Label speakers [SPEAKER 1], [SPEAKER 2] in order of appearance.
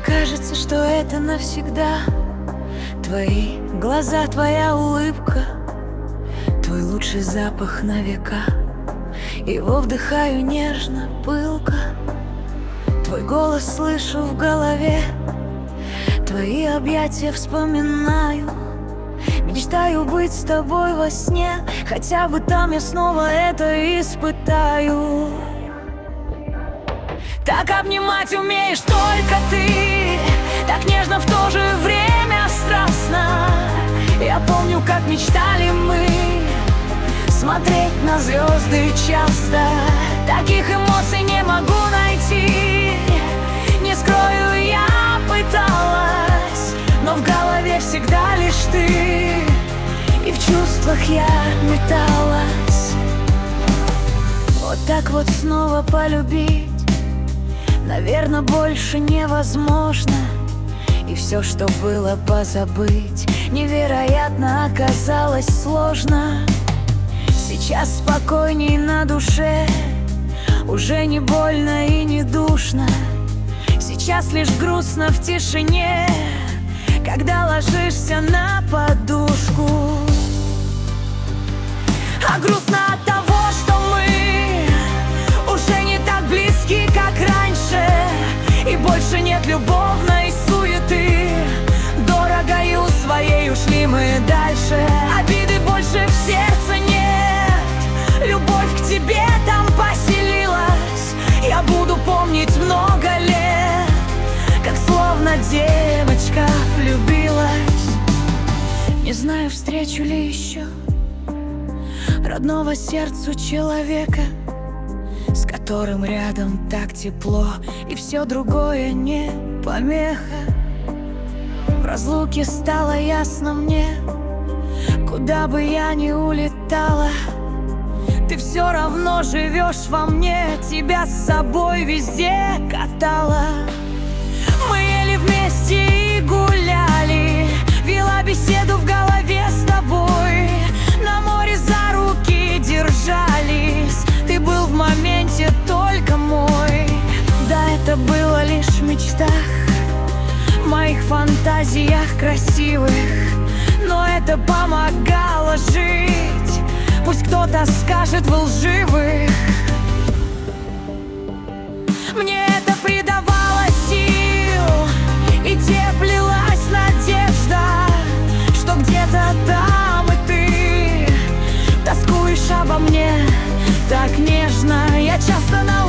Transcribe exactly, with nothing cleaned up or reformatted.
[SPEAKER 1] кажется, что это навсегда. Твои глаза, твоя улыбка, твой лучший запах на века. Его вдыхаю нежно, пылко. Твой голос слышу в голове, твои объятия вспоминаю. Мечтаю быть с тобой во сне, хотя бы там я снова это испытаю. Так обнимать умеешь только ты, так нежно, в то же время страстно. Я помню, как мечтали мы смотреть на звезды часто. Таких эмоций не могу найти, не скрою, я пыталась, но в голове всегда лишь ты, и в чувствах я металась. Вот так вот снова полюбить, наверное, больше невозможно. И все, что было, позабыть невероятно оказалось сложно. Сейчас спокойней на душе, уже не больно и не душно. Сейчас лишь грустно в тишине, когда ложишься на подушку. А грустно от того, что мы уже не так близки, как раньше, и больше нет любовной суеты. Дорогою своей ушли мы дальше, обиды больше в сердце нет, любовь к тебе там поселилась. Я буду помнить много лет, как словно девочка влюбилась. Не знаю, встречу ли еще родного сердцу человека, с которым рядом так тепло, и все другое не помеха. В разлуке стало ясно мне, куда бы я ни улетала, ты все равно живешь во мне, тебя с собой везде катала. Мы ели вместе и гуляли, вела беседу в голове с тобой, на море за руки держались, ты был в моменте только мой. Да, это было лишь в мечтах, в моих фантазиях красивых, но это помогало жить, пусть кто-то скажет вы лживых. Мне это придавало сил, и теплилась надежда, что где-то там и ты тоскуешь обо мне так нежно. Я часто на